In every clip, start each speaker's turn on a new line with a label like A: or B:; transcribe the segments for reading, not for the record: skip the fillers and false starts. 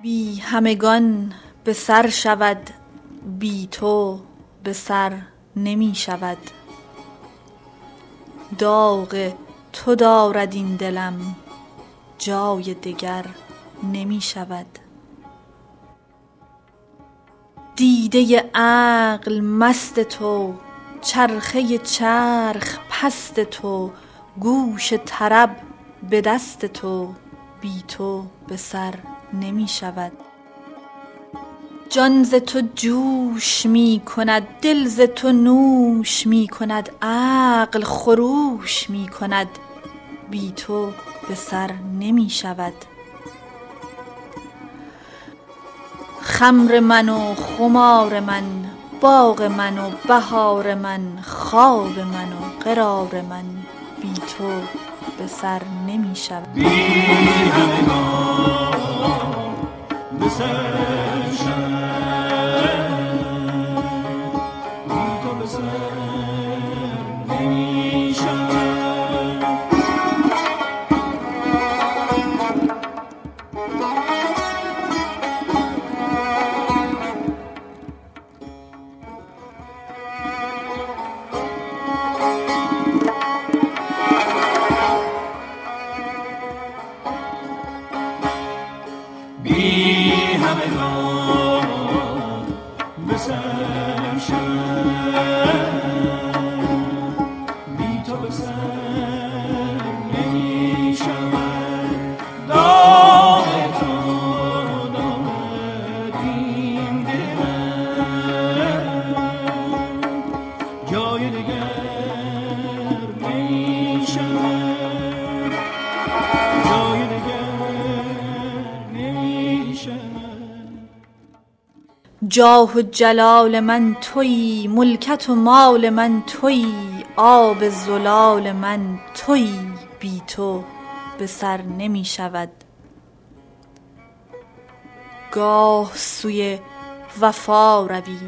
A: بی همگان به سر شود، بی تو به سر نمی شود. داغ تو دارد این دلم، جای دگر نمی شود. دیده عقل مست تو، چرخه چرخ پست تو، گوش طرب به دست تو، بی تو به سر نمی شود. جان ز تو جوش می کند، دل ز تو نوش می کند، عقل خروش می کند، بی تو به سر نمی شود. خمر من و خمار من، باغ من و بهار من، خواب من و قرار من، بی تو به سر نمی شود.
B: بی همگان به سر
A: جاه و جلال من تویی، ملکت و مال من تویی، آب زلال من تویی، بی تو به سر نمی شود. گاه سوی وفا روی،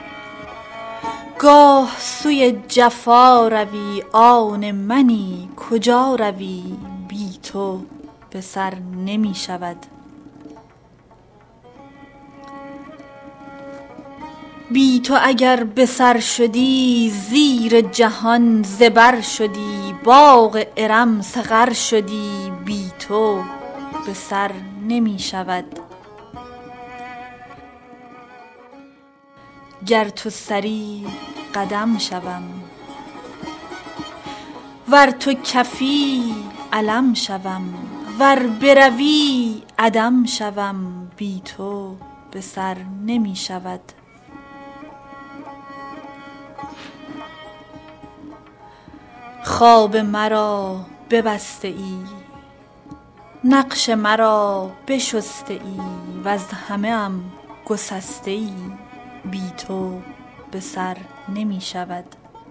A: گاه سوی جفا روی، آن منی کجا روی، بی تو به سر نمی شود. بی تو اگر به سر شدی، زیر جهان زبر شدی، باغ ارم سقر شدی، بی تو به سر نمی شود. گر تو سری قدم شوم، ور تو کفی علم شوم، ور بروی عدم شوم، بی تو به سر نمی شود. خواب مرا ببسته ای، نقش مرا بشسته ای، وز همه ام گسسته ای، بی تو به سر نمی شود.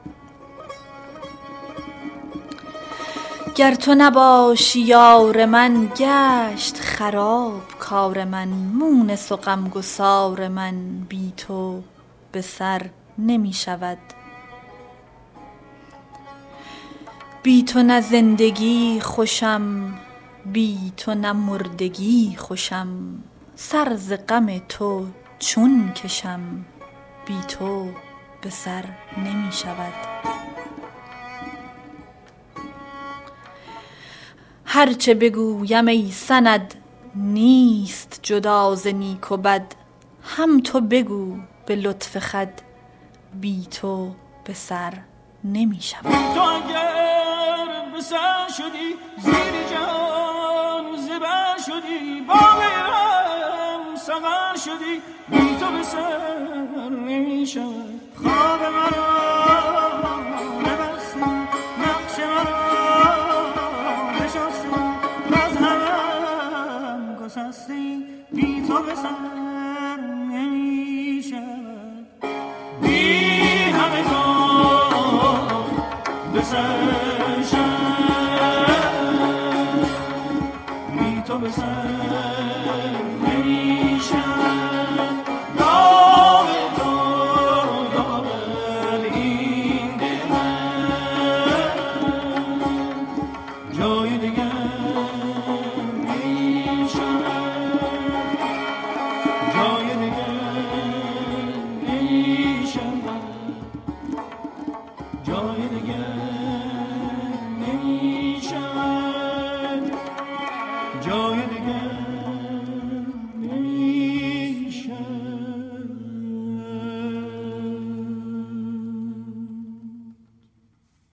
A: گر تو نباشی یار من، گشت خراب کار من، مونس و غمگسار من، بی تو به سر نمی شود. بی تو نه زندگی خوشم، بی تو نه مردگی خوشم، سر ز غم تو چون کشم، بی تو به سر نمی شود. هرچه بگویم ای سند، نیست جدا ز نیک و بد، هم تو بگو به لطف خود، بی تو به سر نمی شود.
B: تو اگر به سر شدی، زیر جهان زبر شدی، باغ ارم سقر شدی، بی تو به سر نمی شود. خواب مرا ببستی، نقش مرا بشستی، از همم گسستی، بی تو به سر نمی شود. بی همگان به سر شد، بی تو به سر